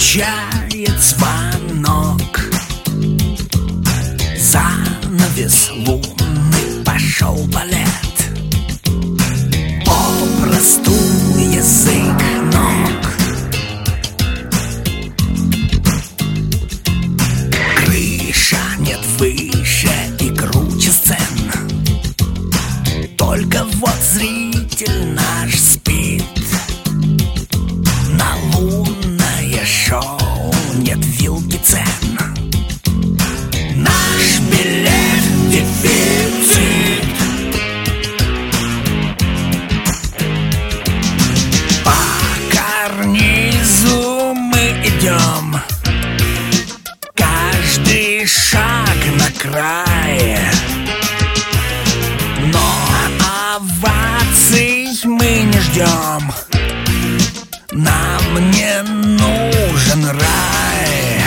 Звучает звонок, занавес лунный, пошел балет. Попросту язык ног, крыша нет выше и круче сцен. Только вот зритель наш спит. На лунное шоу нет вилки цен. Наш билет дефицит. По карнизу мы идем, каждый шаг на крае. Но оваций мы не ждем, нам не нужен рай.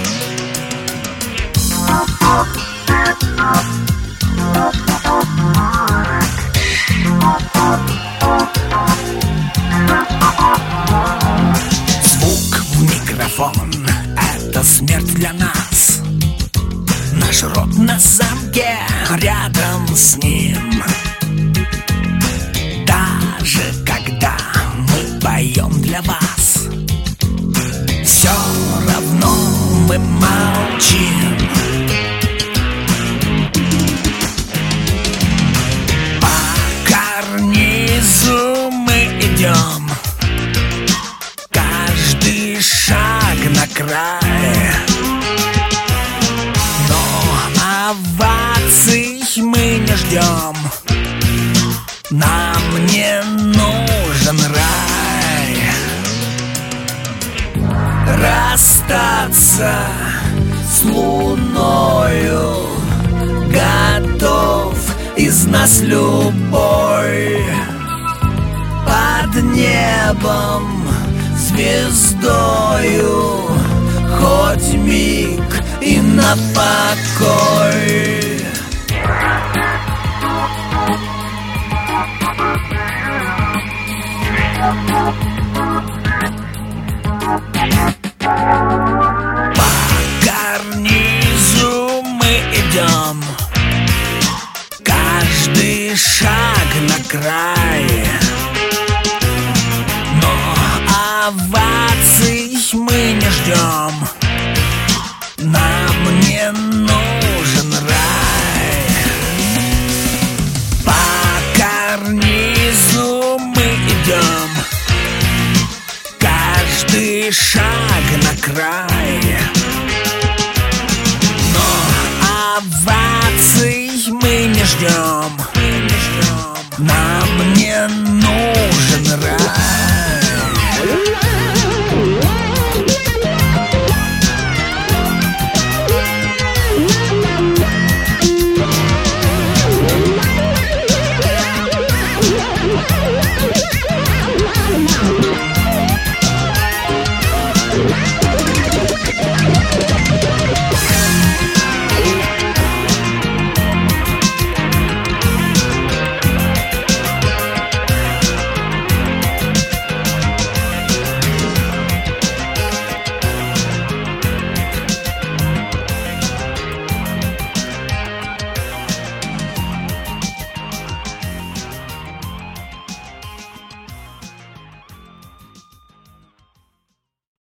Звук в микрофон — это смерть для нас. Наш рот на замке, рядом с ним. Даже когда мы поем для вас, все равно мы молчим. По карнизу мы идем, каждый шаг на край. Но оваций мы не ждем, нам не нужен рай. Расстаться с луною готов из нас любой. Под небом звездою хоть миг и на покой. По карнизу мы идем, каждый шаг на край. Но оваций мы не ждем, нам не нужен рай. По карнизу мы идем, каждый шаг на край. Но оваций мы не ждем,